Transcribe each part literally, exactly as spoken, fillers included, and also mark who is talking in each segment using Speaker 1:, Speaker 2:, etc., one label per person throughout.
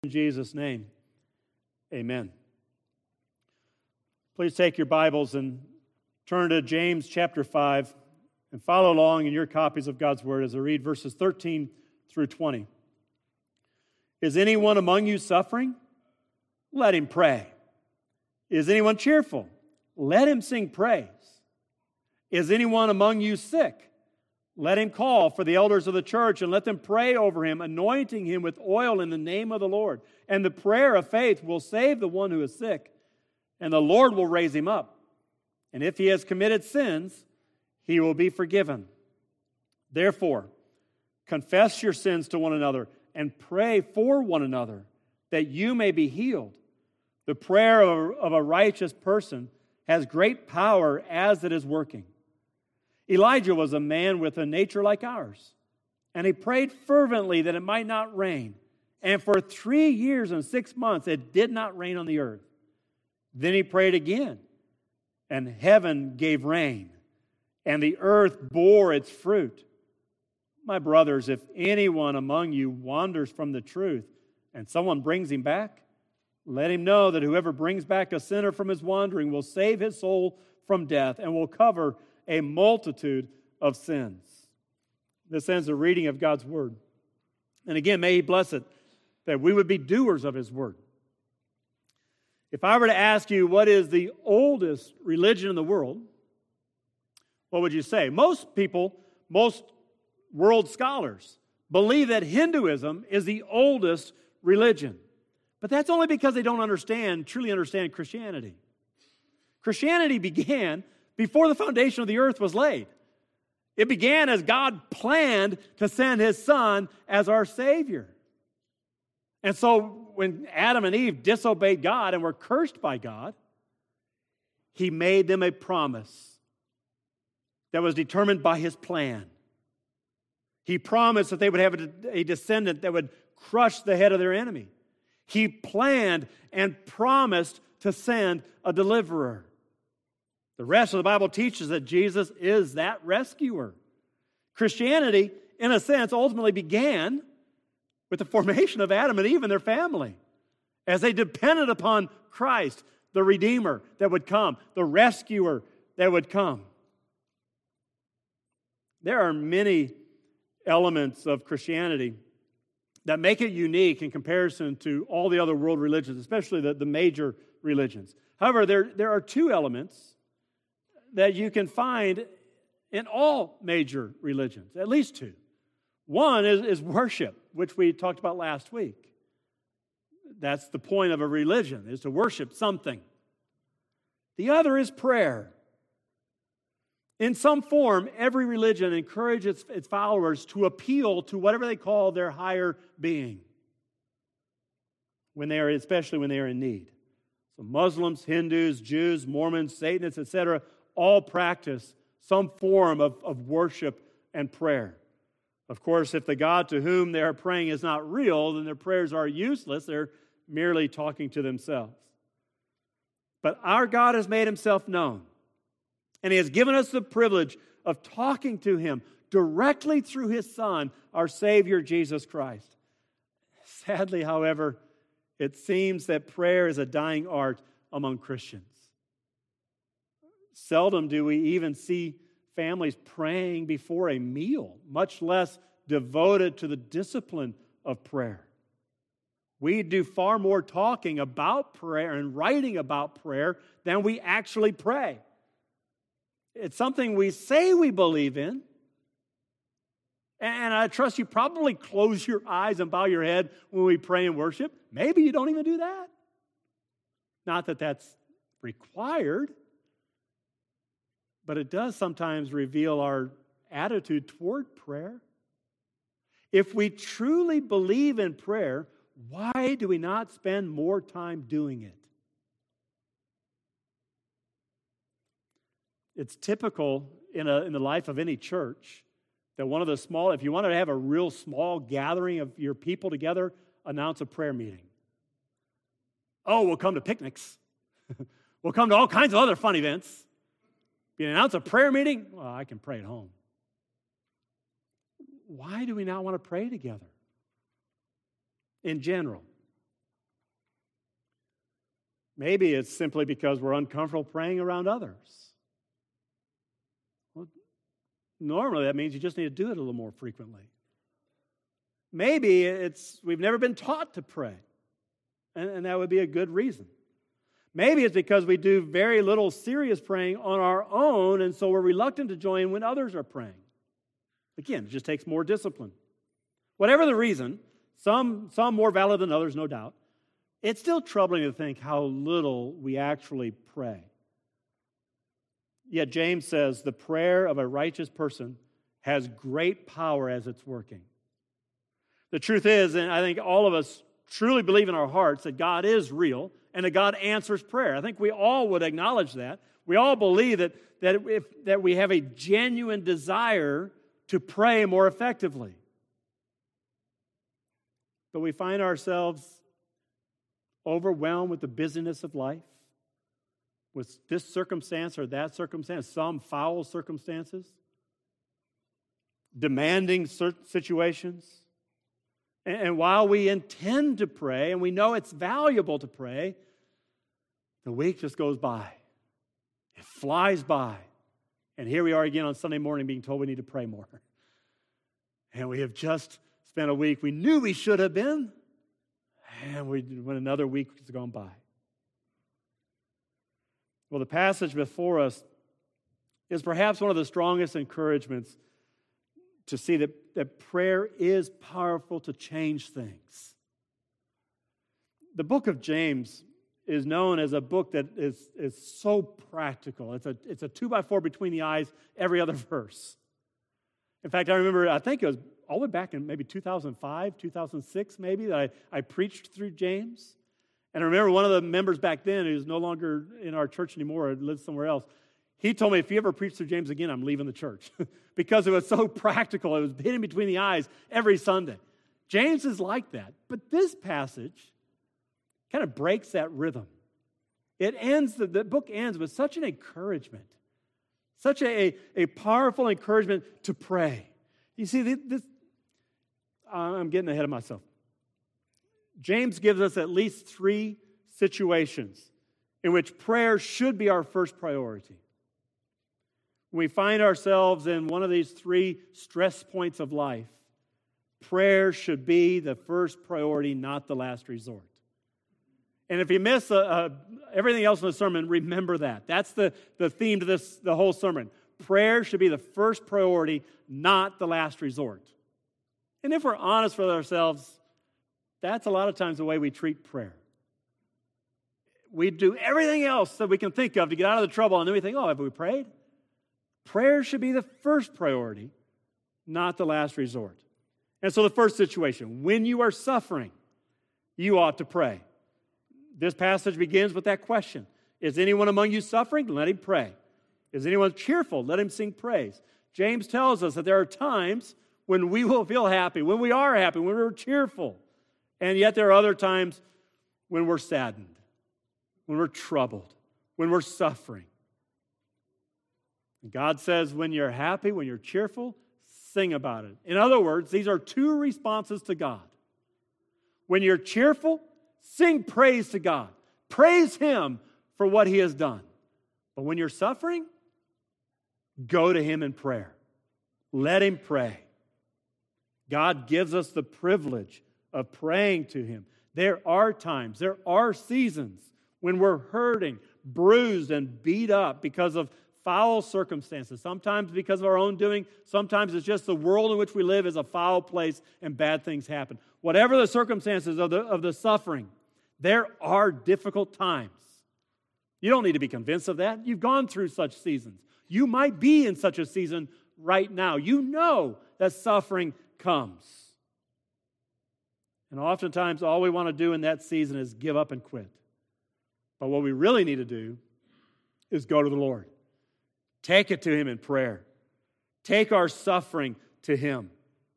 Speaker 1: In Jesus' name, amen. Please take your Bibles and turn to James chapter five and follow along in your copies of God's Word as I read verses thirteen through twenty. Is anyone among you suffering? Let him pray. Is anyone cheerful? Let him sing praise. Is anyone among you sick? Let him call for the elders of the church and let them pray over him, anointing him with oil in the name of the Lord. And the prayer of faith will save the one who is sick, and the Lord will raise him up. And if he has committed sins, he will be forgiven. Therefore, confess your sins to one another and pray for one another that you may be healed. The prayer of a, of a righteous person has great power as it is working. Elijah was a man with a nature like ours, and he prayed fervently that it might not rain. And for three years and six months it did not rain on the earth. Then he prayed again, and heaven gave rain, and the earth bore its fruit. My brothers, if anyone among you wanders from the truth, and someone brings him back, let him know that whoever brings back a sinner from his wandering will save his soul from death and will cover a multitude of sins. This ends the reading of God's Word. And again, may He bless it, that we would be doers of His Word. If I were to ask you what is the oldest religion in the world, what would you say? Most people, most world scholars, believe that Hinduism is the oldest religion. But that's only because they don't understand, truly understand Christianity. Christianity began before the foundation of the earth was laid. It began as God planned to send His Son as our Savior. And so when Adam and Eve disobeyed God and were cursed by God, He made them a promise that was determined by His plan. He promised that they would have a descendant that would crush the head of their enemy. He planned and promised to send a deliverer. The rest of the Bible teaches that Jesus is that rescuer. Christianity, in a sense, ultimately began with the formation of Adam and Eve and their family as they depended upon Christ, the Redeemer that would come, the rescuer that would come. There are many elements of Christianity that make it unique in comparison to all the other world religions, especially the, the major religions. However, there, there are two elements that you can find in all major religions, at least two. One is, is worship, which we talked about last week. That's the point of a religion, is to worship something. The other is prayer. In some form, every religion encourages its followers to appeal to whatever they call their higher being, when they are, especially when they are in need. So Muslims, Hindus, Jews, Mormons, Satanists, et cetera, all practice some form of, of worship and prayer. Of course, if the God to whom they are praying is not real, then their prayers are useless. They're merely talking to themselves. But our God has made Himself known, and He has given us the privilege of talking to Him directly through His Son, our Savior, Jesus Christ. Sadly, however, it seems that prayer is a dying art among Christians. Seldom do we even see families praying before a meal, much less devoted to the discipline of prayer. We do far more talking about prayer and writing about prayer than we actually pray. It's something we say we believe in, and I trust you probably close your eyes and bow your head when we pray and worship. Maybe you don't even do that. Not that that's required, but it does sometimes reveal our attitude toward prayer. If we truly believe in prayer, why do we not spend more time doing it? It's typical in, a, in the life of any church that one of the small, if you wanted to have a real small gathering of your people together, announce a prayer meeting. Oh, we'll come to picnics. We'll come to all kinds of other fun events. You announce a prayer meeting? Well, I can pray at home. Why do we not want to pray together? In general, Maybe it's simply because we're uncomfortable praying around others. Well, normally that means you just need to do it a little more frequently. Maybe it's we've never been taught to pray, and, and that would be a good reason. Maybe it's because we do very little serious praying on our own, and so we're reluctant to join when others are praying. Again, it just takes more discipline. Whatever the reason, some, some more valid than others, no doubt, it's still troubling to think how little we actually pray. Yet James says the prayer of a righteous person has great power as it's working. The truth is, and I think all of us truly believe in our hearts that God is real and that God answers prayer. I think we all would acknowledge that. We all believe that, that, if, that we have a genuine desire to pray more effectively. But we find ourselves overwhelmed with the busyness of life, with this circumstance or that circumstance, some foul circumstances, demanding situations. And while we intend to pray, and we know it's valuable to pray, the week just goes by. It flies by. And here we are again on Sunday morning being told we need to pray more. And we have just spent a week we knew we should have been, and we, when another week has gone by. Well, the passage before us is perhaps one of the strongest encouragements to see that, that prayer is powerful to change things. The book of James is known as a book that is, is so practical. It's a, it's a two by four between the eyes every other verse. In fact, I remember, I think it was all the way back in maybe two thousand five, two thousand six maybe, that I, I preached through James. And I remember one of the members back then, who's no longer in our church anymore, lives somewhere else, he told me, if you ever preach through James again, I'm leaving the church. Because it was so practical. It was hitting between the eyes every Sunday. James is like that. But this passage kind of breaks that rhythm. It ends, the, the book ends with such an encouragement, such a, a powerful encouragement to pray. You see, this, I'm getting ahead of myself. James gives us at least three situations in which prayer should be our first priority. When we find ourselves in one of these three stress points of life, prayer should be the first priority, not the last resort. And if you miss uh, uh, everything else in the sermon, remember that. That's the, the theme to this, the whole sermon. Prayer should be the first priority, not the last resort. And if we're honest with ourselves, that's a lot of times the way we treat prayer. We do everything else that we can think of to get out of the trouble, and then we think, oh, have we prayed? Prayer should be the first priority, not the last resort. And so the first situation, when you are suffering, you ought to pray. This passage begins with that question. Is anyone among you suffering? Let him pray. Is anyone cheerful? Let him sing praise. James tells us that there are times when we will feel happy, when we are happy, when we're cheerful. And yet there are other times when we're saddened, when we're troubled, when we're suffering. God says when you're happy, when you're cheerful, sing about it. In other words, these are two responses to God. When you're cheerful, sing praise to God. Praise Him for what He has done. But when you're suffering, go to Him in prayer. Let Him pray. God gives us the privilege of praying to Him. There are times, there are seasons when we're hurting, bruised, and beat up because of foul circumstances, sometimes because of our own doing, sometimes it's just the world in which we live is a foul place and bad things happen. Whatever the circumstances of the, of the suffering, there are difficult times. You don't need to be convinced of that. You've gone through such seasons. You might be in such a season right now. You know that suffering comes. And oftentimes all we want to do in that season is give up and quit. But what we really need to do is go to the Lord. Take it to Him in prayer. Take our suffering to Him.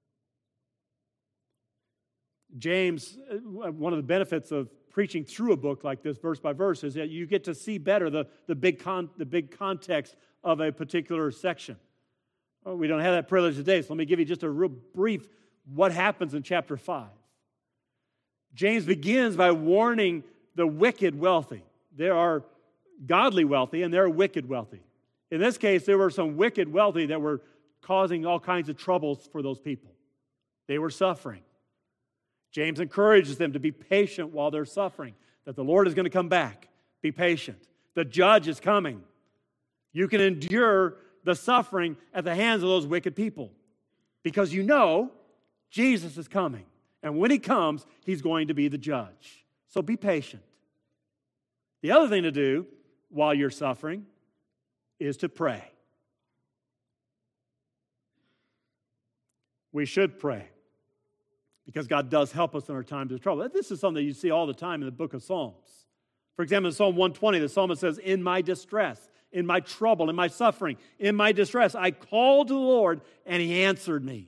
Speaker 1: James, one of the benefits of preaching through a book like this, verse by verse, is that you get to see better the, the, big, con, the big context of a particular section. Well, we don't have that privilege today, so let me give you just a real brief what happens in chapter five. James begins by warning the wicked wealthy. There are godly wealthy and there are wicked wealthy. In this case, there were some wicked wealthy that were causing all kinds of troubles for those people. They were suffering. James encourages them to be patient while they're suffering, that the Lord is going to come back. Be patient. The judge is coming. You can endure the suffering at the hands of those wicked people because you know Jesus is coming. And when he comes, he's going to be the judge. So be patient. The other thing to do while you're suffering is to pray. We should pray because God does help us in our times of trouble. This is something that you see all the time in the book of Psalms. For example, in Psalm one twenty, the psalmist says, in my distress, in my trouble, in my suffering, in my distress, I called to the Lord and he answered me.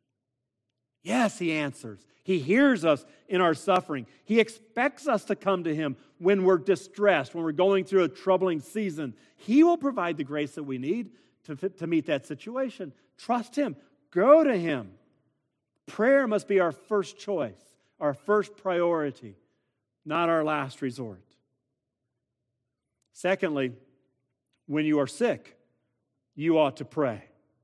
Speaker 1: Yes, he answers. He hears us in our suffering. He expects us to come to him when we're distressed, when we're going through a troubling season. He will provide the grace that we need to, to meet that situation. Trust him. Go to him. Prayer must be our first choice, our first priority, not our last resort. Secondly, when you are sick, you ought to pray.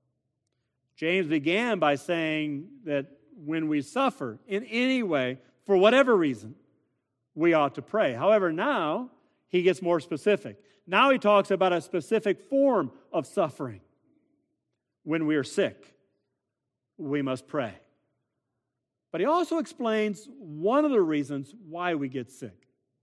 Speaker 1: James began by saying that when we suffer in any way, for whatever reason, we ought to pray. However, now he gets more specific. Now he talks about a specific form of suffering. When we are sick, we must pray. But he also explains one of the reasons why we get sick.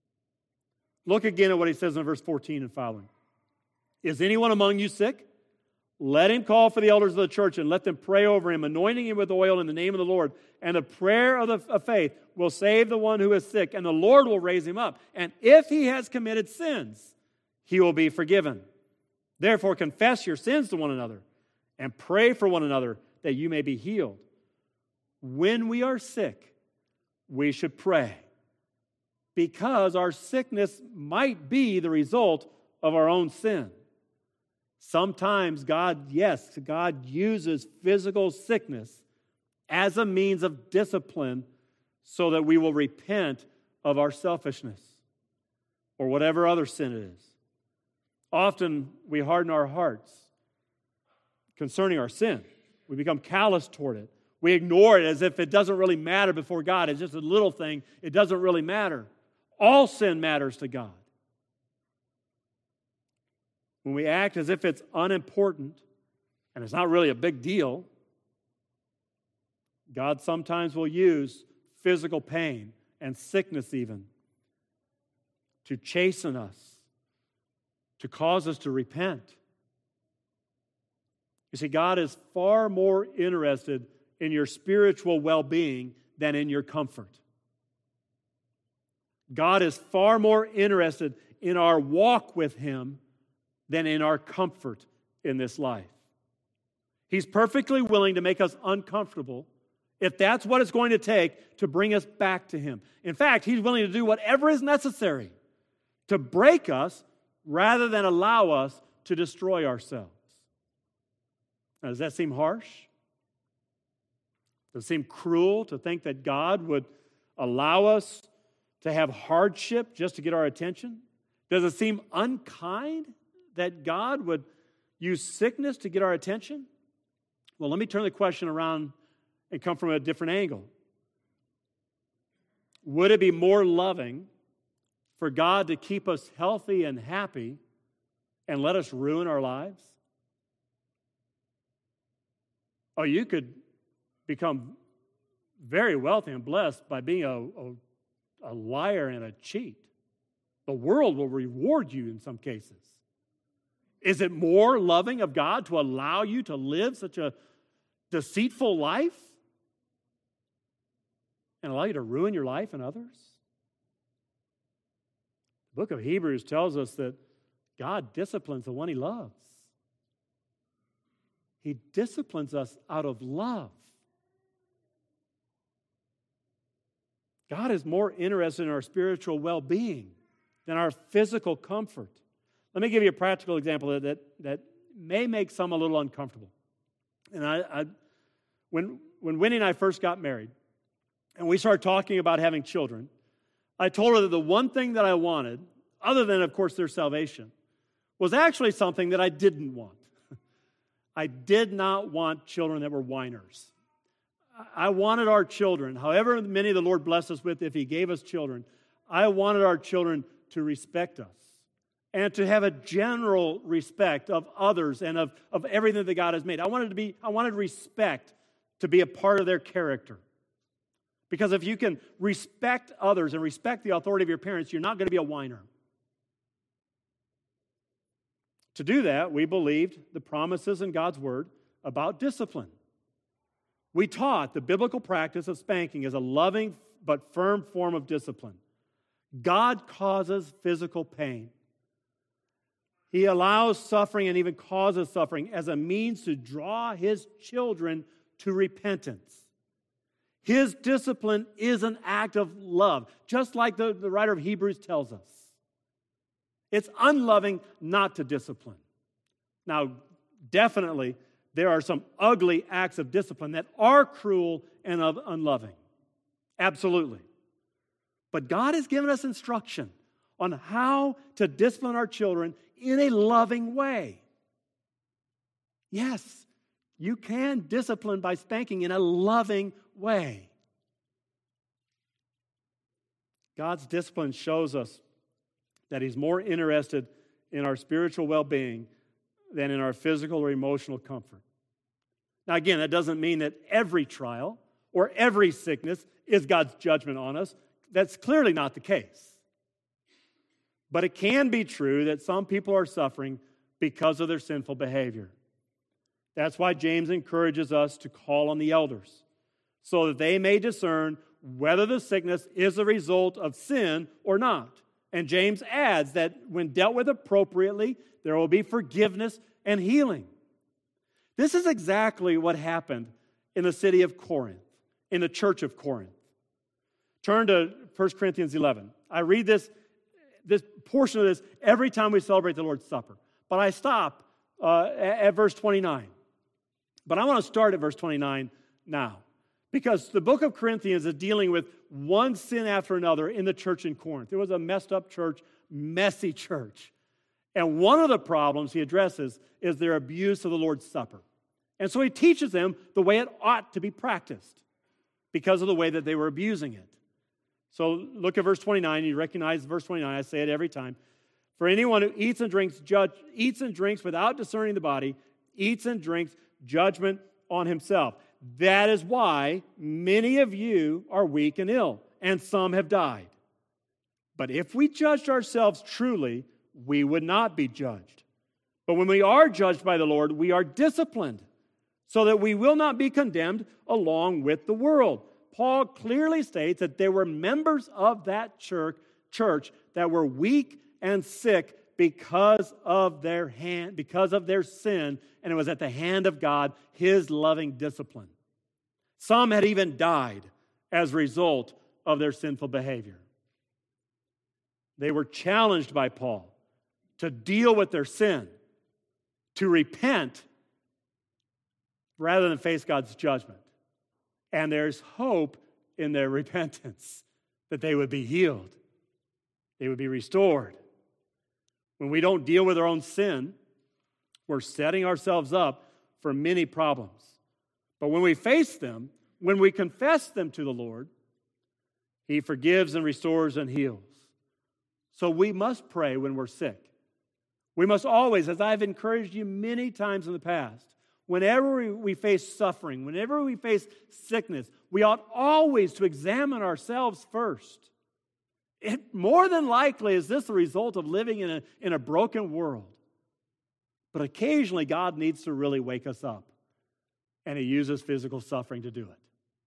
Speaker 1: Look again at what he says in verse fourteen and following. Is anyone among you sick? Let him call for the elders of the church and let them pray over him, anointing him with oil in the name of the Lord. And the prayer of, the, of faith will save the one who is sick, and the Lord will raise him up. And if he has committed sins, he will be forgiven. Therefore, confess your sins to one another and pray for one another that you may be healed. When we are sick, we should pray because our sickness might be the result of our own sin. Sometimes God, yes, God uses physical sickness as a means of discipline so that we will repent of our selfishness or whatever other sin it is. Often we harden our hearts concerning our sin. We become callous toward it. We ignore it as if it doesn't really matter before God. It's just a little thing. It doesn't really matter. All sin matters to God. When we act as if it's unimportant and it's not really a big deal, God sometimes will use physical pain and sickness even to chasten us, to cause us to repent. You see, God is far more interested in your spiritual well-being than in your comfort. God is far more interested in our walk with him than in our comfort in this life. He's perfectly willing to make us uncomfortable if that's what it's going to take to bring us back to him. In fact, he's willing to do whatever is necessary to break us rather than allow us to destroy ourselves. Now, does that seem harsh? Does it seem cruel to think that God would allow us to have hardship just to get our attention? Does it seem unkind that God would use sickness to get our attention? Well, let me turn the question around and come from a different angle. Would it be more loving for God to keep us healthy and happy and let us ruin our lives? Oh, you could become very wealthy and blessed by being a, a, a liar and a cheat. The world will reward you in some cases. Is it more loving of God to allow you to live such a deceitful life and allow you to ruin your life and others? The book of Hebrews tells us that God disciplines the one he loves. He disciplines us out of love. God is more interested in our spiritual well-being than our physical comfort. Let me give you a practical example that, that, that may make some a little uncomfortable. And I, I, when, when Winnie and I first got married, and we started talking about having children, I told her that the one thing that I wanted other than, of course, their salvation, was actually something that I didn't want. I did not want children that were whiners. I wanted our children, however many the Lord blessed us with, if He gave us children, I wanted our children to respect us and to have a general respect of others and of, of everything that God has made. I wanted to be, I wanted respect to be a part of their character. Because if you can respect others and respect the authority of your parents, you're not going to be a whiner. To do that, we believed the promises in God's Word about discipline. We taught the biblical practice of spanking as a loving but firm form of discipline. God causes physical pain. He allows suffering and even causes suffering as a means to draw His children to repentance. His discipline is an act of love, just like the, the writer of Hebrews tells us. It's unloving not to discipline. Now, definitely, there are some ugly acts of discipline that are cruel and unloving. Absolutely. But God has given us instruction on how to discipline our children in a loving way. Yes, you can discipline by spanking in a loving way. God's discipline shows us that He's more interested in our spiritual well-being than in our physical or emotional comfort. Now, again, that doesn't mean that every trial or every sickness is God's judgment on us. That's clearly not the case. But it can be true that some people are suffering because of their sinful behavior. That's why James encourages us to call on the elders, so that they may discern whether the sickness is a result of sin or not. And James adds that when dealt with appropriately, there will be forgiveness and healing. This is exactly what happened in the city of Corinth, in the church of Corinth. Turn to First Corinthians eleven. I read this, this portion of this every time we celebrate the Lord's Supper. But I stop uh, at, at verse twenty-nine. But I want to start at verse twenty-nine now, because the book of Corinthians is dealing with one sin after another in the church in Corinth. It was a messed up church, messy church. And one of the problems he addresses is their abuse of the Lord's Supper. And so he teaches them the way it ought to be practiced because of the way that they were abusing it. So look at verse twenty-nine. You recognize verse twenty-nine. I say it every time. For anyone who eats and drinks, judge, eats and drinks without discerning the body, eats and drinks judgment on himself. That is why many of you are weak and ill, and some have died. But if we judged ourselves truly, we would not be judged. But when we are judged by the Lord, we are disciplined, so that we will not be condemned along with the world. Paul clearly states that there were members of that church, church that were weak and sick because of their hand, because of their sin, and it was at the hand of God, His loving discipline. Some had even died as a result of their sinful behavior. They were challenged by Paul to deal with their sin, to repent, rather than face God's judgment. And there's hope in their repentance, that they would be healed, they would be restored. When we don't deal with our own sin, we're setting ourselves up for many problems. But when we face them, when we confess them to the Lord, He forgives and restores and heals. So we must pray when we're sick. We must always, as I've encouraged you many times in the past, whenever we face suffering, whenever we face sickness, we ought always to examine ourselves first. It, more than likely is this the result of living in a, in a broken world. But occasionally God needs to really wake us up, and He uses physical suffering to do it.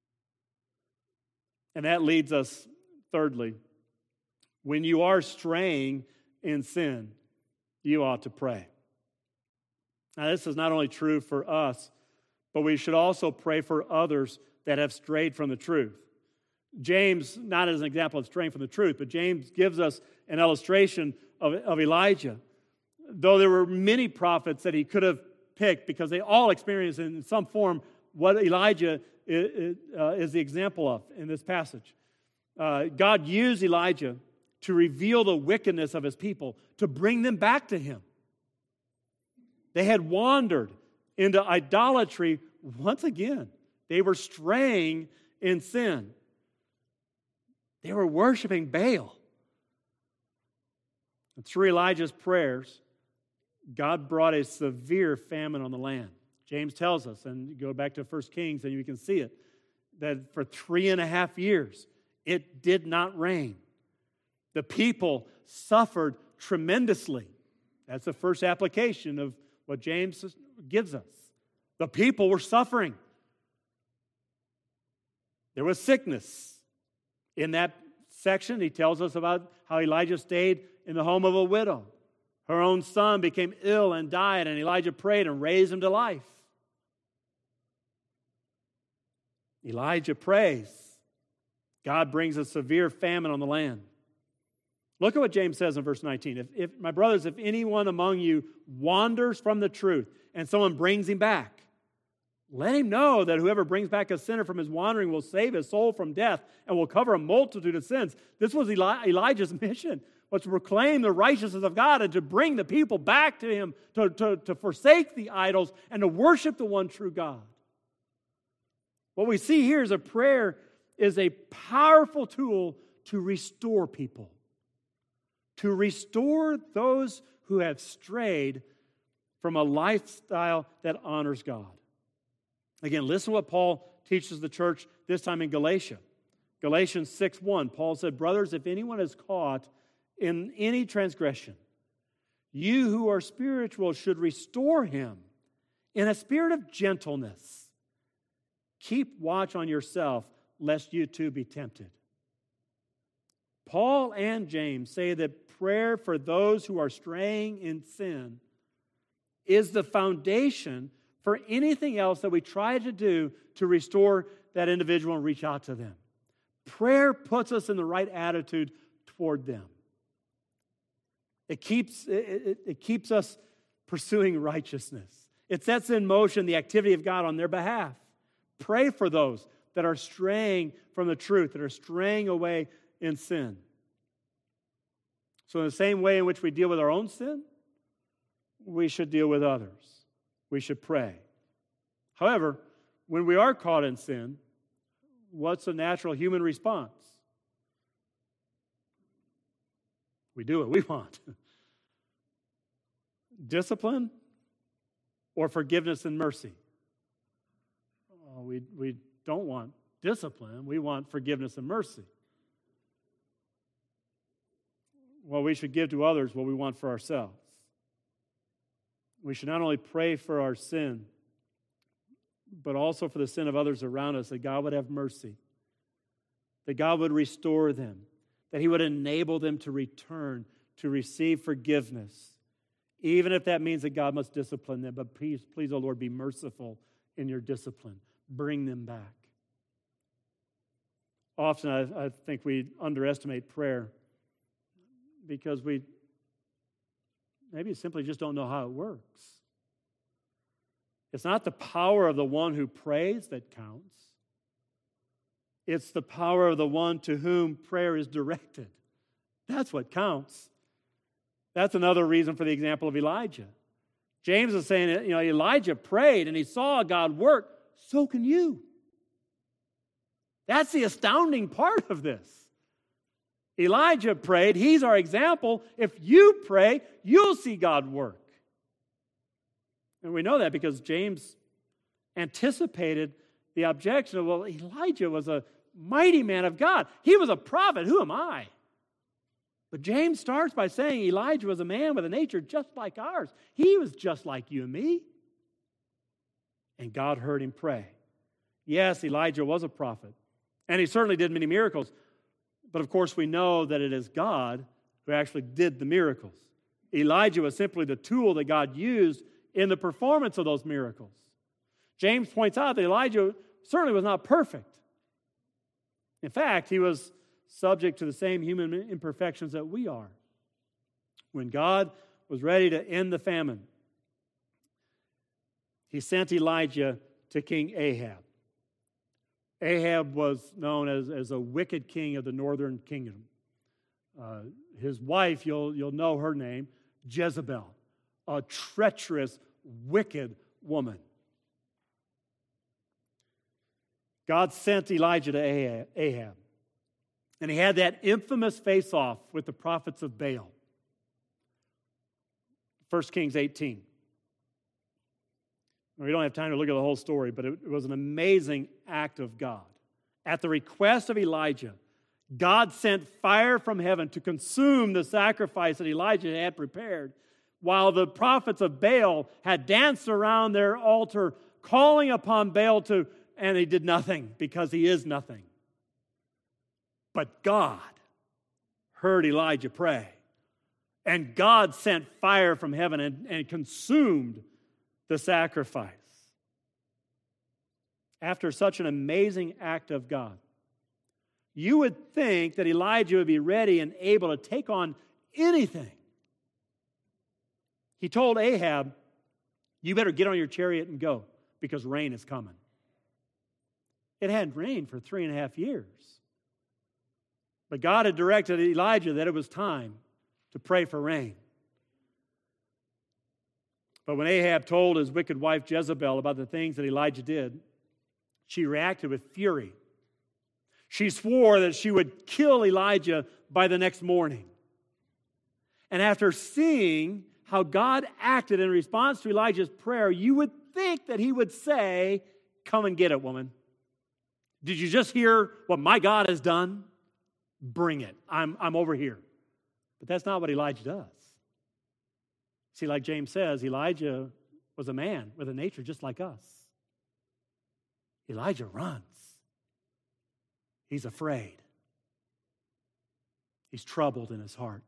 Speaker 1: And that leads us, thirdly, when you are straying in sin, you ought to pray. Now, this is not only true for us, but we should also pray for others that have strayed from the truth. James, not as an example of straying from the truth, but James gives us an illustration of, of Elijah. Though there were many prophets that he could have picked, because they all experienced in some form what Elijah is, uh, is the example of in this passage. Uh, God used Elijah to reveal the wickedness of his people, to bring them back to him. They had wandered into idolatry once again. They were straying in sin. They were worshiping Baal. And through Elijah's prayers, God brought a severe famine on the land. James tells us, and you go back to First Kings and you can see it, that for three and a half years, it did not rain. The people suffered tremendously. That's the first application of what James gives us. The people were suffering. There was sickness. In that section, he tells us about how Elijah stayed in the home of a widow. Her own son became ill and died, and Elijah prayed and raised him to life. Elijah prays. God brings a severe famine on the land. Look at what James says in verse nineteen. If, if my brothers, if anyone among you wanders from the truth and someone brings him back, let him know that whoever brings back a sinner from his wandering will save his soul from death and will cover a multitude of sins. This was Eli- Elijah's mission, was to proclaim the righteousness of God and to bring the people back to him, to, to, to forsake the idols and to worship the one true God. What we see here is a prayer is a powerful tool to restore people, to restore those who have strayed from a lifestyle that honors God. Again, listen to what Paul teaches the church this time in Galatia. Galatians six one, Paul said, brothers, if anyone is caught in any transgression, you who are spiritual should restore him in a spirit of gentleness. Keep watch on yourself, lest you too be tempted. Paul and James say that prayer for those who are straying in sin is the foundation for anything else that we try to do to restore that individual and reach out to them. Prayer puts us in the right attitude toward them. It keeps, it, it, it keeps us pursuing righteousness. It sets in motion the activity of God on their behalf. Pray for those that are straying from the truth, that are straying away in sin. So in the same way in which we deal with our own sin, we should deal with others. We should pray. However, when we are caught in sin, what's a natural human response? We do what we want. Discipline or forgiveness and mercy? Oh, we, we don't want discipline. We want forgiveness and mercy. Well, we should give to others what we want for ourselves. We should not only pray for our sin, but also for the sin of others around us, that God would have mercy, that God would restore them, that He would enable them to return, to receive forgiveness, even if that means that God must discipline them. But please, please, oh Lord, be merciful in your discipline. Bring them back. Often I, I think we underestimate prayer because we maybe simply just don't know how it works. It's not the power of the one who prays that counts. It's the power of the one to whom prayer is directed. That's what counts. That's another reason for the example of Elijah. James is saying, you know, Elijah prayed and he saw God work. So can you. That's the astounding part of this. Elijah prayed. He's our example. If you pray, you'll see God work. And we know that because James anticipated the objection of, well, Elijah was a mighty man of God. He was a prophet. Who am I? But James starts by saying Elijah was a man with a nature just like ours. He was just like you and me. And God heard him pray. Yes, Elijah was a prophet. And he certainly did many miracles. But of course, we know that it is God who actually did the miracles. Elijah was simply the tool that God used in the performance of those miracles. James points out that Elijah certainly was not perfect. In fact, he was subject to the same human imperfections that we are. When God was ready to end the famine, He sent Elijah to King Ahab. Ahab was known as, as a wicked king of the northern kingdom. Uh, his wife, you'll, you'll know her name, Jezebel, a treacherous, wicked woman. God sent Elijah to Ahab, and he had that infamous face-off with the prophets of Baal. First Kings eighteen. We don't have time to look at the whole story, but it was an amazing act of God. At the request of Elijah, God sent fire from heaven to consume the sacrifice that Elijah had prepared, while the prophets of Baal had danced around their altar, calling upon Baal to, and he did nothing because he is nothing. But God heard Elijah pray, and God sent fire from heaven and, and consumed the sacrifice. After such an amazing act of God, you would think that Elijah would be ready and able to take on anything. He told Ahab, you better get on your chariot and go, because rain is coming. It hadn't rained for three and a half years. But God had directed Elijah that it was time to pray for rain. But when Ahab told his wicked wife Jezebel about the things that Elijah did, she reacted with fury. She swore that she would kill Elijah by the next morning. And after seeing how God acted in response to Elijah's prayer, you would think that he would say, come and get it, woman. Did you just hear what my God has done? Bring it. I'm, I'm over here. But that's not what Elijah does. See, like James says, Elijah was a man with a nature just like us. Elijah runs. He's afraid. He's troubled in his heart.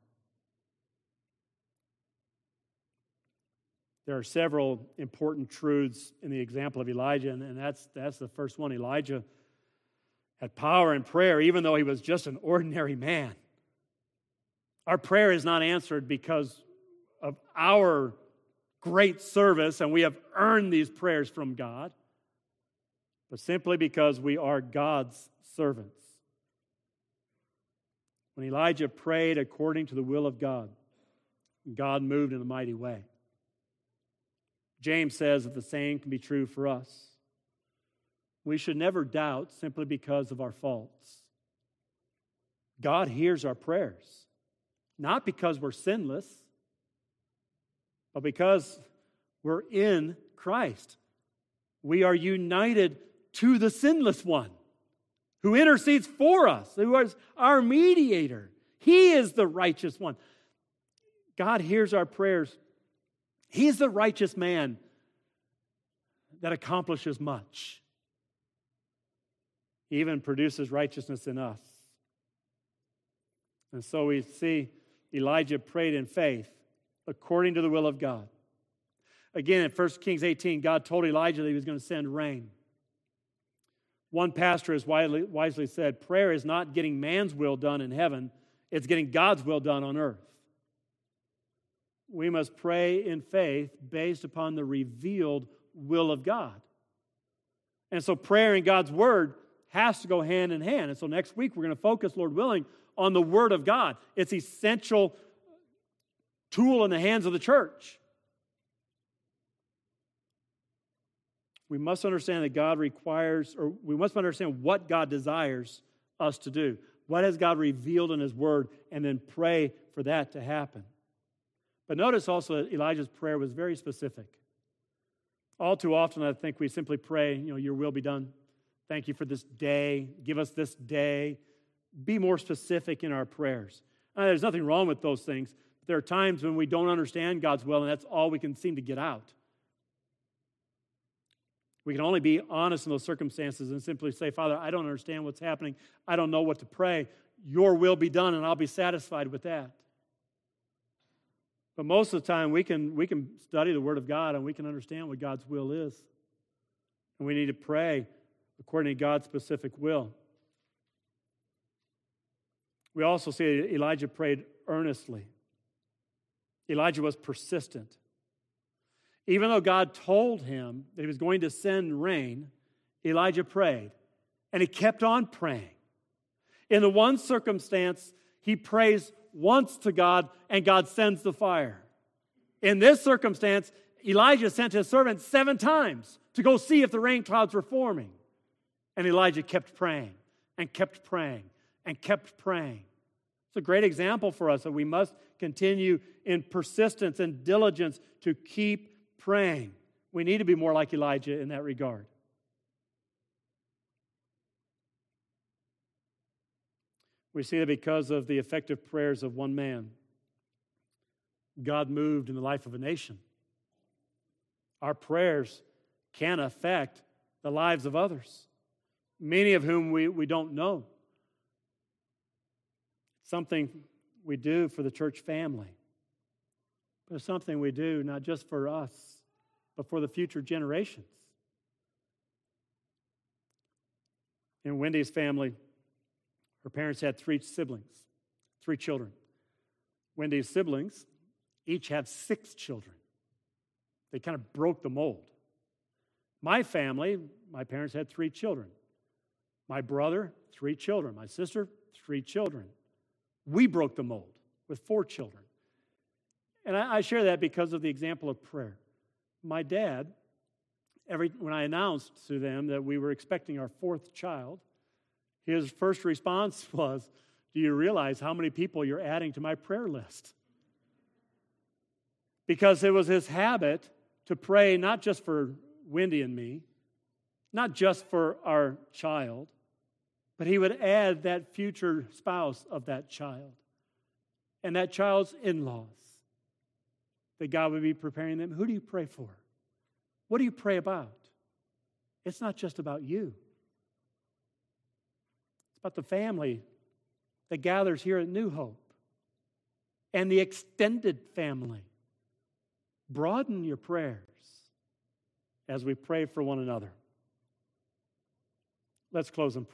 Speaker 1: There are several important truths in the example of Elijah, and, and that's, that's the first one. Elijah had power in prayer, even though he was just an ordinary man. Our prayer is not answered because of our great service, and we have earned these prayers from God, but simply because we are God's servants. When Elijah prayed according to the will of God, God moved in a mighty way. James says that the same can be true for us. We should never doubt simply because of our faults. God hears our prayers, not because we're sinless, but because we're in Christ. We are united to the sinless one who intercedes for us, who is our mediator. He is the righteous one. God hears our prayers. He's the righteous man that accomplishes much. He even produces righteousness in us. And so we see Elijah prayed in faith according to the will of God. Again, in First Kings eighteen, God told Elijah that he was going to send rain. One pastor has wisely said, prayer is not getting man's will done in heaven, it's getting God's will done on earth. We must pray in faith based upon the revealed will of God. And so prayer and God's word has to go hand in hand. And so next week we're going to focus, Lord willing, on the word of God. It's an essential tool in the hands of the church. We must understand that God requires, or we must understand what God desires us to do. What has God revealed in his word, and then pray for that to happen. But notice also that Elijah's prayer was very specific. All too often, I think we simply pray, you know, your will be done. Thank you for this day. Give us this day. Be more specific in our prayers. Now, there's nothing wrong with those things. But there are times when we don't understand God's will, and that's all we can seem to get out. We can only be honest in those circumstances and simply say, Father, I don't understand what's happening. I don't know what to pray. Your will be done, and I'll be satisfied with that. But most of the time, we can, we can study the Word of God, and we can understand what God's will is. And we need to pray according to God's specific will. We also see that Elijah prayed earnestly. Elijah was persistent. Even though God told him that he was going to send rain, Elijah prayed, and he kept on praying. In the one circumstance, He prays once to God, and God sends the fire. In this circumstance, Elijah sent his servant seven times to go see if the rain clouds were forming. And Elijah kept praying and kept praying and kept praying. It's a great example for us that we must continue in persistence and diligence to keep praying. We need to be more like Elijah in that regard. We see that because of the effective prayers of one man, God moved in the life of a nation. Our prayers can affect the lives of others, many of whom we, we don't know. Something we do for the church family, but it's something we do not just for us, but for the future generations. In Wendy's family, her parents had three siblings, three children. Wendy's siblings each have six children. They kind of broke the mold. My family, my parents had three children. My brother, three children. My sister, three children. We broke the mold with four children. And I, I share that because of the example of prayer. My dad, every when I announced to them that we were expecting our fourth child, his first response was, "Do you realize how many people you're adding to my prayer list?" Because it was his habit to pray not just for Wendy and me, not just for our child, but he would add that future spouse of that child and that child's in-laws, that God would be preparing them. Who do you pray for? What do you pray about? It's not just about you. It's about the family that gathers here at New Hope and the extended family. Broaden your prayers as we pray for one another. Let's close in prayer.